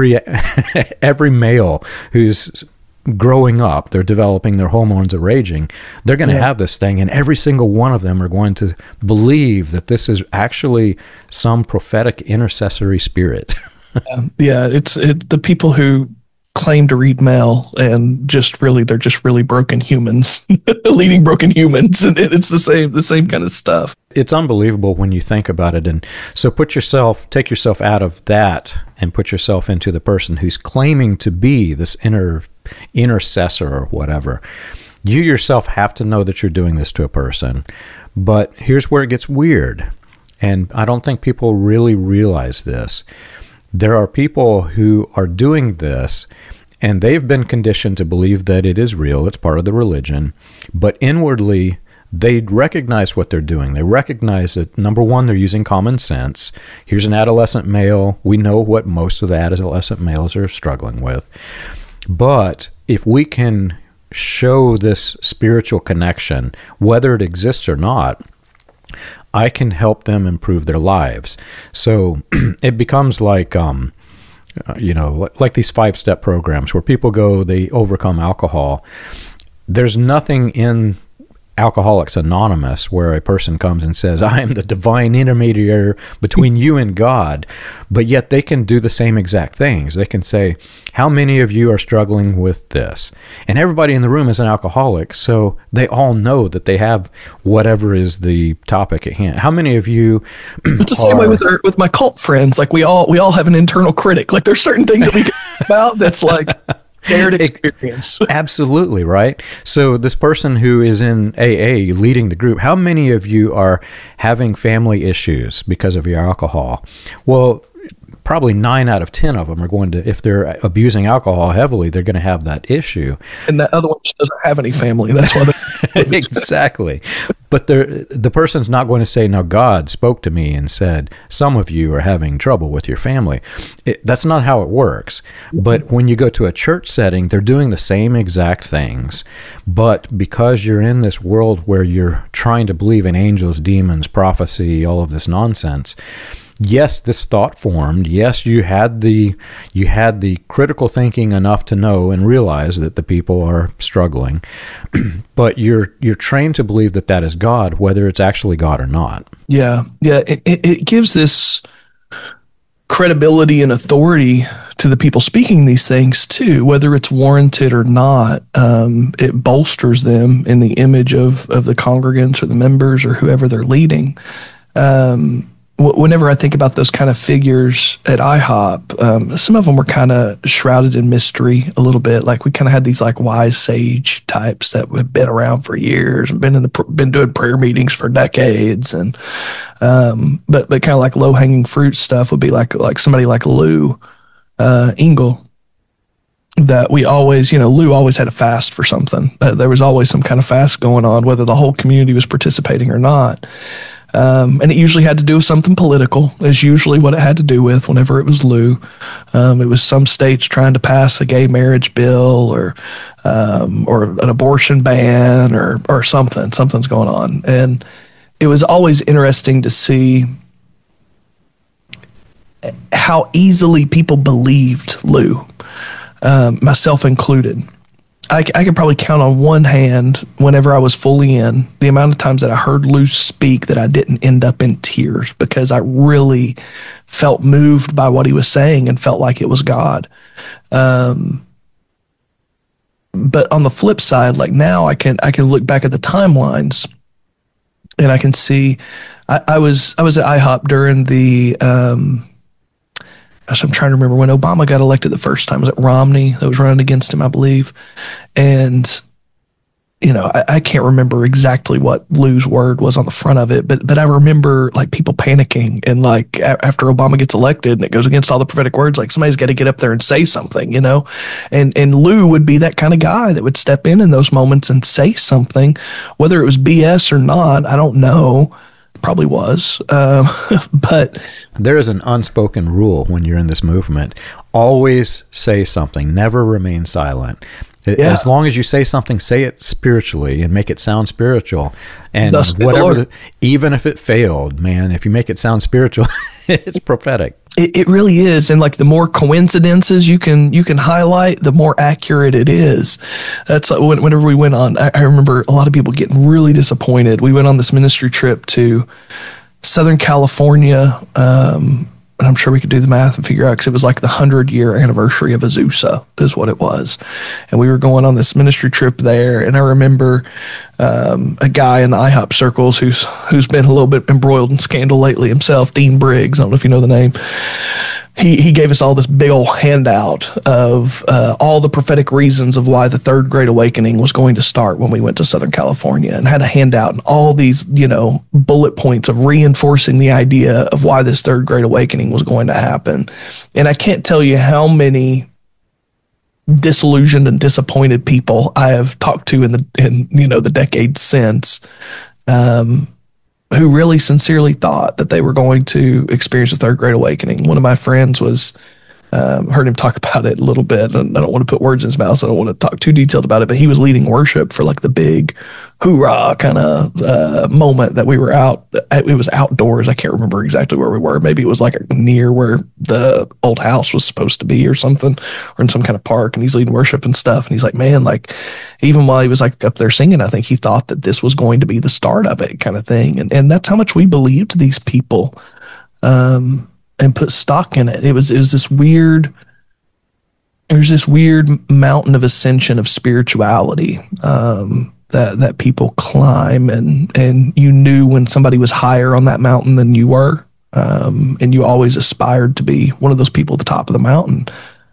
every male who's growing up, they're developing, their hormones are raging, they're going to have this thing, and every single one of them are going to believe that this is actually some prophetic intercessory spirit. It's the people who claim to read mail and they're just really broken humans leading broken humans, and it's the same kind of stuff. It's unbelievable when you think about it. And so take yourself out of that and put yourself into the person who's claiming to be this intercessor or whatever. You yourself have to know that you're doing this to a person. But here's where it gets weird, and I don't think people really realize this. There are people who are doing this, and they've been conditioned to believe that it is real, it's part of the religion, but inwardly, they recognize what they're doing. They recognize that, number one, they're using common sense. Here's an adolescent male. We know what most of the adolescent males are struggling with. But if we can show this spiritual connection, whether it exists or not, I can help them improve their lives. So it becomes like, like these 5-step programs where people go, they overcome alcohol. There's nothing in Alcoholics Anonymous where a person comes and says, I am the divine intermediary between you and God, but yet they can do the same exact things. They can say, how many of you are struggling with this? And everybody in the room is an alcoholic, so they all know that they have whatever is the topic at hand. How many of you It's the same way with my cult friends. Like we all have an internal critic. Like there's certain things that we get about that's like shared experience. Absolutely, right? So this person who is in AA leading the group, how many of you are having family issues because of your alcohol? Well, probably 9 out of 10 of them are going to, if they're abusing alcohol heavily, they're going to have that issue. And that other one doesn't have any family. That's why they're exactly. But the person's not going to say, now God spoke to me and said, some of you are having trouble with your family. That's not how it works. But when you go to a church setting, they're doing the same exact things. But because you're in this world where you're trying to believe in angels, demons, prophecy, all of this nonsense, yes, this thought formed. Yes, you had the critical thinking enough to know and realize that the people are struggling, but you're trained to believe that that is God, whether it's actually God or not. Yeah. It gives this credibility and authority to the people speaking these things too, whether it's warranted or not. It bolsters them in the image of the congregants or the members or whoever they're leading. Whenever I think about those kind of figures at IHOP, some of them were kind of shrouded in mystery a little bit. Like we kind of had these like wise sage types that have been around for years and been doing prayer meetings for decades, and but kind of like low hanging fruit stuff would be like somebody like Lou Engle. That we always, Lou always had a fast for something. There was always some kind of fast going on, whether the whole community was participating or not. And it usually had to do with something political, is usually what it had to do with whenever it was Lou. It was some states trying to pass a gay marriage bill or an abortion ban or something. Something's going on. And it was always interesting to see how easily people believed Lou, myself included. I could probably count on one hand, whenever I was fully in, the amount of times that I heard Lou speak that I didn't end up in tears because I really felt moved by what he was saying and felt like it was God. But on the flip side, like now I can look back at the timelines and I can see I was at IHOP during the I'm trying to remember when Obama got elected the first time. Was it Romney that was running against him, I believe? And, you know, I can't remember exactly what Lou's word was on the front of it, but I remember like people panicking and like after Obama gets elected and it goes against all the prophetic words, like somebody's got to get up there and say something, you know? And Lou would be that kind of guy that would step in those moments and say something, whether it was BS or not, I don't know. Probably was, but there is an unspoken rule when you're in this movement. Always say something, never remain silent. As long as you say something, say it spiritually and make it sound spiritual. And whatever, even if it failed, man, if you make it sound spiritual, it's prophetic. It really is. And like the more coincidences you can highlight, the more accurate it is. That's whenever we went on, I remember a lot of people getting really disappointed. We went on this ministry trip to Southern California, and I'm sure we could do the math and figure out, because it was like the 100-year anniversary of Azusa is what it was. And we were going on this ministry trip there. And I remember a guy in the IHOP circles who's been a little bit embroiled in scandal lately himself, Dean Briggs. I don't know if you know the name. He gave us all this big old handout of all the prophetic reasons of why the Third Great Awakening was going to start when we went to Southern California, and had a handout and all these, you know, bullet points of reinforcing the idea of why this Third Great Awakening was going to happen. And I can't tell you how many disillusioned and disappointed people I have talked to in the decades since, who really sincerely thought that they were going to experience the Third Great Awakening. One of my friends was, heard him talk about it a little bit, and I don't want to put words in his mouth, so I don't want to talk too detailed about it, but he was leading worship for like the big hoorah kind of moment that we were out. It was outdoors. I can't remember exactly where we were. Maybe it was like near where the old house was supposed to be or something, or in some kind of park, and he's leading worship and stuff. And he's like, man, like even while he was like up there singing, I think he thought that this was going to be the start of it kind of thing. And that's how much we believed these people, and put stock in it. It was this weird, there's this weird mountain of ascension of spirituality, that people climb, and you knew when somebody was higher on that mountain than you were, and you always aspired to be one of those people at the top of the mountain,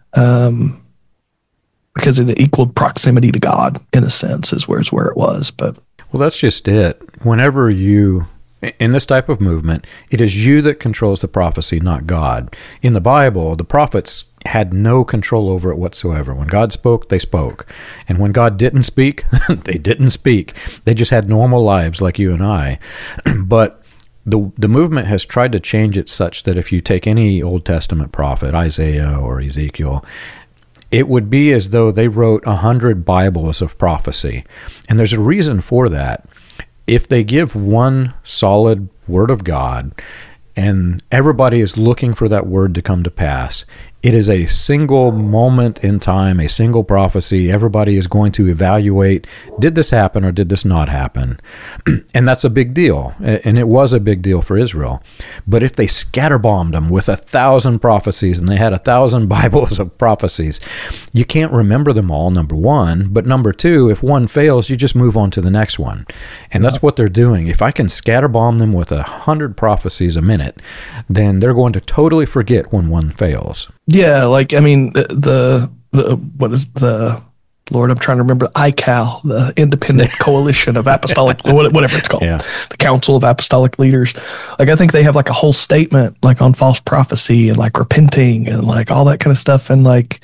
because it equaled proximity to God in a sense, is where it was. But well, that's just it. Whenever you, in this type of movement, it is you that controls the prophecy, not God. In the Bible, the prophets had no control over it whatsoever. When God spoke, they spoke. And when God didn't speak, they didn't speak. They just had normal lives like you and I. But the movement has tried to change it such that if you take any Old Testament prophet, Isaiah or Ezekiel, it would be as though they wrote 100 Bibles of prophecy. And there's a reason for that. If they give one solid word of God, and everybody is looking for that word to come to pass, it is a single moment in time, a single prophecy. Everybody is going to evaluate, did this happen or did this not happen? And that's a big deal. And it was a big deal for Israel. But if they scatterbombed them with 1,000 prophecies, and they had 1,000 Bibles of prophecies, you can't remember them all, number one. But number two, if one fails, you just move on to the next one. And that's what they're doing. If I can scatterbomb them with 100 prophecies a minute, then they're going to totally forget when one fails. Yeah, like, I mean, the what is the, Lord, I'm trying to remember, ICAL, the Independent Coalition of Apostolic, whatever it's called, the Council of Apostolic Leaders. Like, I think they have like a whole statement like on false prophecy and like repenting and like all that kind of stuff. And like,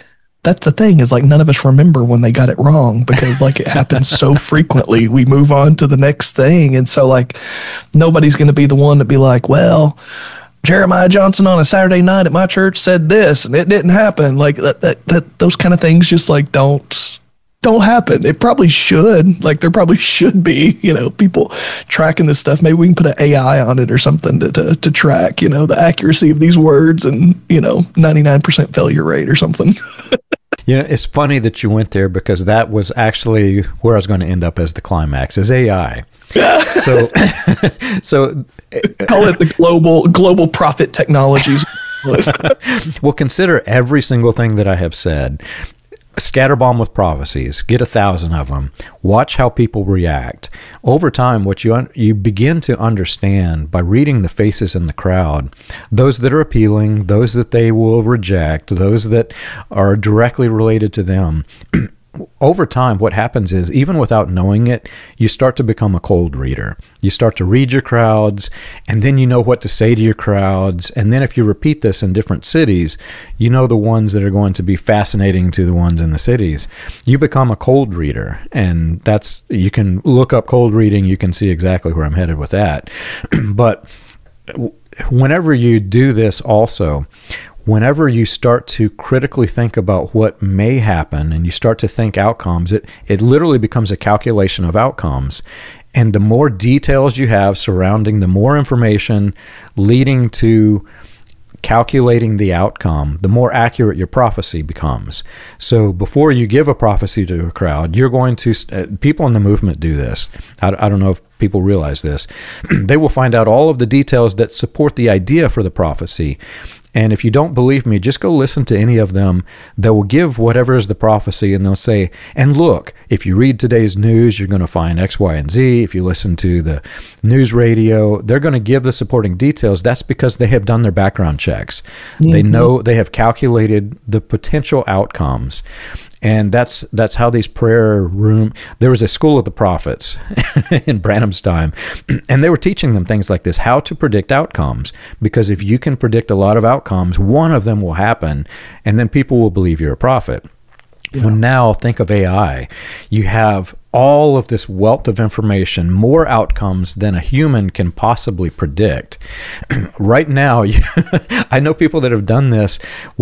that's the thing, is like none of us remember when they got it wrong, because like it happens so frequently. We move on to the next thing. And so like nobody's going to be the one to be like, well, Jeremiah Johnson on a Saturday night at my church said this and it didn't happen. Like that those kind of things just like don't happen. It probably should. Like there probably should be, people tracking this stuff. Maybe we can put an AI on it or something to track, the accuracy of these words and, 99% failure rate or something. It's funny that you went there, because that was actually where I was going to end up as the climax, is AI. So call it the global profit technologies. Well, consider every single thing that I have said. Scatterbomb with prophecies, get 1,000 of them. Watch how people react. Over time, what you begin to understand by reading the faces in the crowd, those that are appealing, those that they will reject, those that are directly related to them. Over time, what happens is, even without knowing it, you start to become a cold reader. You start to read your crowds, and then you know what to say to your crowds. And then if you repeat this in different cities, you know the ones that are going to be fascinating to the ones in the cities. You become a cold reader, and you can look up cold reading. You can see exactly where I'm headed with that. But whenever you do this also, whenever you start to critically think about what may happen and you start to think outcomes, it literally becomes a calculation of outcomes. And the more details you have surrounding, the more information leading to calculating the outcome, the more accurate your prophecy becomes. So before you give a prophecy to a crowd, you're going to, people in the movement do this. I don't know if people realize this. They will find out all of the details that support the idea for the prophecy. And if you don't believe me, just go listen to any of them. They will give whatever is the prophecy, and they'll say, and look, if you read today's news, you're going to find X, Y, and Z. If you listen to the news radio, they're going to give the supporting details. That's because they have done their background checks. Mm-hmm. They know, they have calculated the potential outcomes. And that's how these there was a school of the prophets in Branham's time, and they were teaching them things like this, how to predict outcomes. Because if you can predict a lot of outcomes, one of them will happen, and then people will believe you're a prophet. Yeah. Well, now think of AI. You have all of this wealth of information, more outcomes than a human can possibly predict. Right now, I know people that have done this.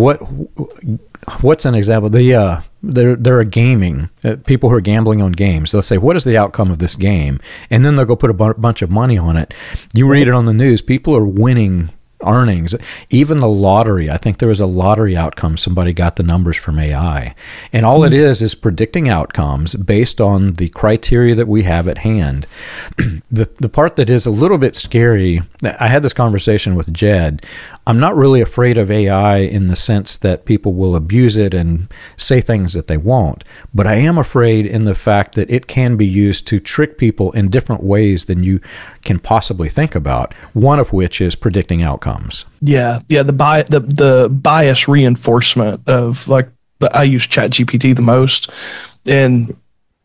What's an example? They're a gaming, people who are gambling on games. They'll say, what is the outcome of this game? And then they'll go put a bunch of money on it. You read it on the news, people are winning earnings. Even the lottery, I think there was a lottery outcome. Somebody got the numbers from AI. And all it is predicting outcomes based on the criteria that we have at hand. The part that is a little bit scary, I had this conversation with Jed. I'm not really afraid of AI in the sense that people will abuse it and say things that they won't, but I am afraid in the fact that it can be used to trick people in different ways than you can possibly think about, one of which is predicting outcomes. Yeah, the bias reinforcement of, like, I use ChatGPT the most, and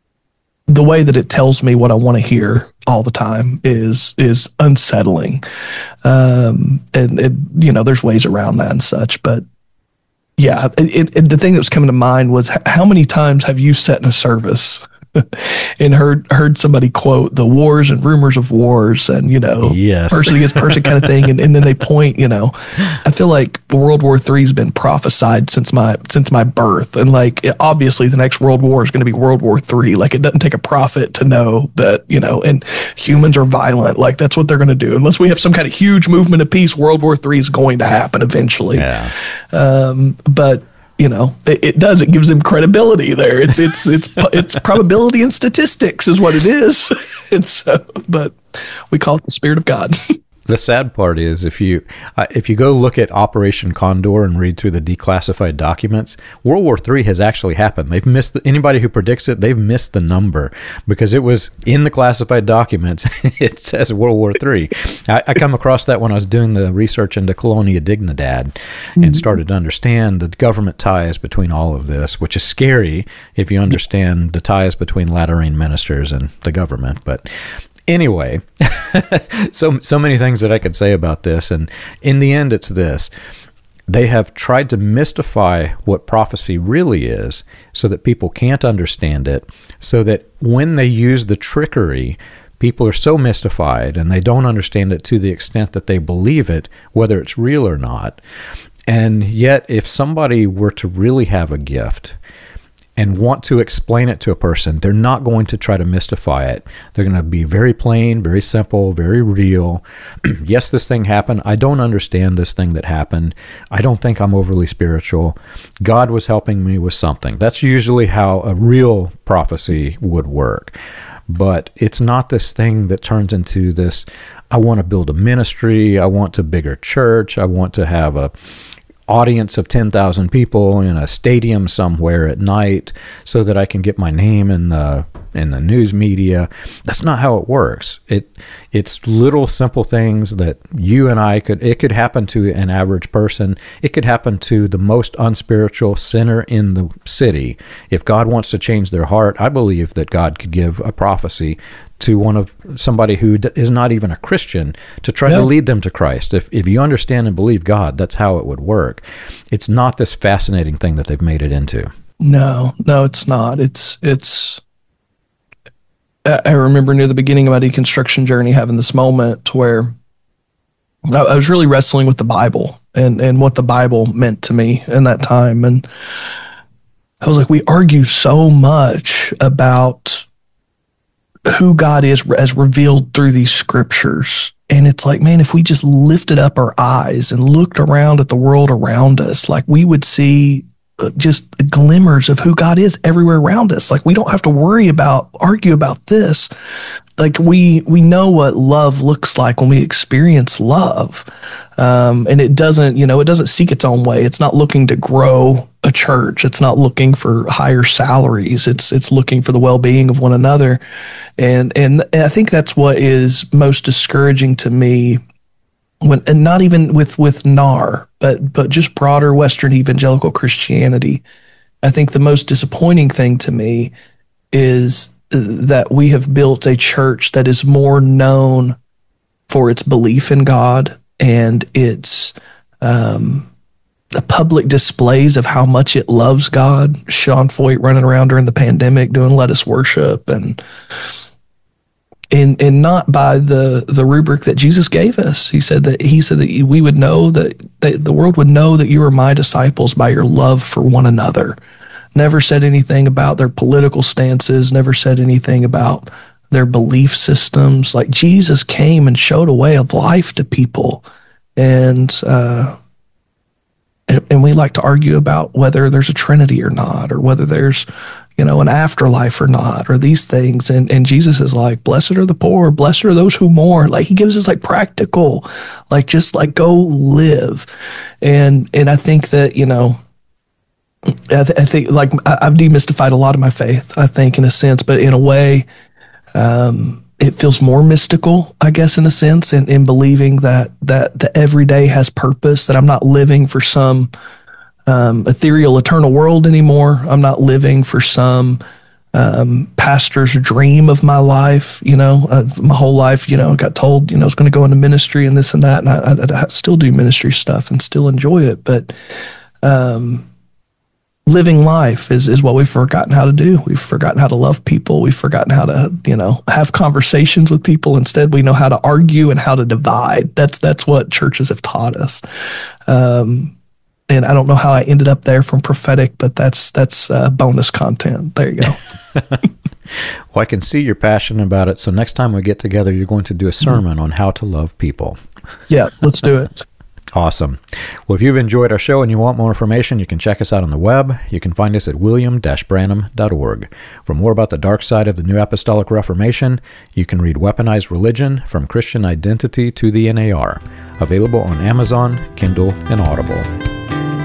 the way that it tells me what I want to hear all the time is unsettling. And there's ways around that and such, but yeah, the thing that was coming to mind was, how many times have you sat in a service and heard somebody quote the wars and rumors of wars and, yes, person against person kind of thing. And then they point, I feel like World War III has been prophesied since my birth. And like, obviously the next World War is going to be World War III. Like, it doesn't take a prophet to know that, and humans are violent. Like, that's what they're going to do. Unless we have some kind of huge movement of peace, World War III is going to happen eventually. Yeah. But it does. It gives them credibility there. It's probability and statistics is what it is. And so, but we call it the Spirit of God. The sad part is, if you go look at Operation Condor and read through the declassified documents, World War III has actually happened. They've missed anybody who predicts it. They've missed the number, because it was in the classified documents. It says World War III. I come across that when I was doing the research into Colonia Dignidad, and started to understand the government ties between all of this, which is scary if you understand the ties between Lateran ministers and the government. But anyway, so many things that I could say about this, and in the end, it's this. they have tried to mystify what prophecy really is so that people can't understand it, so that when they use the trickery, people are so mystified and they don't understand it to the extent that they believe it, whether it's real or not. And yet, if somebody were to really have a gift and want to explain it to a person, they're not going to try to mystify it. They're going to be very plain, very simple, very real. Yes, this thing happened. I don't understand this thing that happened. I don't think I'm overly spiritual. God was helping me with something. That's usually how a real prophecy would work. But it's not this thing that turns into this, I want to build a ministry, I want a bigger church, I want to have a audience of 10,000 people in a stadium somewhere at night so that I can get my name in the news media. That's not how it works. It's little simple things that you and it could happen to an average person. It could happen to the most unspiritual sinner in the city. If God wants to change their heart, I believe that God could give a prophecy to somebody who is not even a Christian to try to lead them to Christ. If you understand and believe God, that's how it would work. It's not this fascinating thing that they've made it into. No, it's not. I remember near the beginning of my deconstruction journey having this moment where I was really wrestling with the Bible and what the Bible meant to me in that time. And I was like, we argue so much about who God is as revealed through these scriptures. And it's like, man, if we just lifted up our eyes and looked around at the world around us, like we would see just glimmers of who God is everywhere around us. Like we don't have to argue about this. Like we know what love looks like when we experience love. And it doesn't seek its own way. It's not looking to grow a church. It's not looking for higher salaries. It's looking for the well-being of one another. And I think that's what is most discouraging to me and not even with NAR, but just broader Western evangelical Christianity. I think the most disappointing thing to me is that we have built a church that is more known for its belief in God and its the public displays of how much it loves God. Sean Foyt running around during the pandemic doing Let Us Worship and not by the rubric that Jesus gave us. He said that we would know that the world would know that you are my disciples by your love for one another. Never said anything about their political stances, never said anything about their belief systems. Like Jesus came and showed a way of life to people. And we like to argue about whether there's a Trinity or not, or whether there's, an afterlife or not, or these things. And Jesus is like, blessed are the poor, blessed are those who mourn. Like he gives us like practical, like just like go live. And I think that, I think like I've demystified a lot of my faith, I think in a sense, but in a way, it feels more mystical, I guess, in a sense, in believing that the everyday has purpose, that I'm not living for some ethereal, eternal world anymore. I'm not living for some pastor's dream of my life, my whole life, I got told, I was going to go into ministry and this and that, and I still do ministry stuff and still enjoy it, but living life is what we've forgotten how to do. We've forgotten how to love people. We've forgotten how to, have conversations with people. Instead, we know how to argue and how to divide. That's what churches have taught us. And I don't know how I ended up there from prophetic, but that's bonus content. There you go. Well, I can see you're passionate about it. So next time we get together, you're going to do a sermon on how to love people. Yeah, let's do it. Awesome. Well, if you've enjoyed our show and you want more information, you can check us out on the web. You can find us at william-branham.org. For more about the dark side of the New Apostolic Reformation, you can read Weaponized Religion, From Christian Identity to the NAR, available on Amazon, Kindle, and Audible.